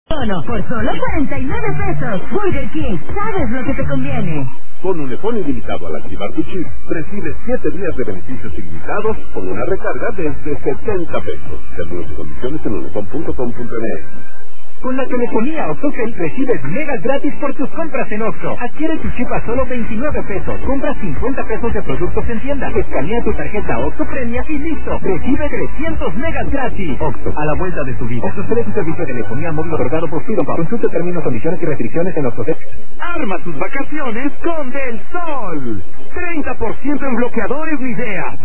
Solo por solo 49 pesos. Burger King, ¿sabes lo que te conviene? Con Unifón ilimitado al activar tu chip, recibes 7 días de beneficios ilimitados con una recarga desde 70 pesos. Términos y condiciones en unifón.com.mx. Con la telefonía OxxoCell recibes megas gratis por tus compras en Oxxo. Adquiere tu chip a solo 29 pesos. Compra 50 pesos de productos en tienda. Escanea tu tarjeta Oxxo Premia y listo. Recibe 300 megas gratis. Oxxo, a la vuelta de tu vida. OXXO es un servicio de telefonía móvil otorgado por Freedom. Consulta términos, condiciones y restricciones en OXXO. Arma tus vacaciones con Del Sol. 30% en bloqueadores Nivea.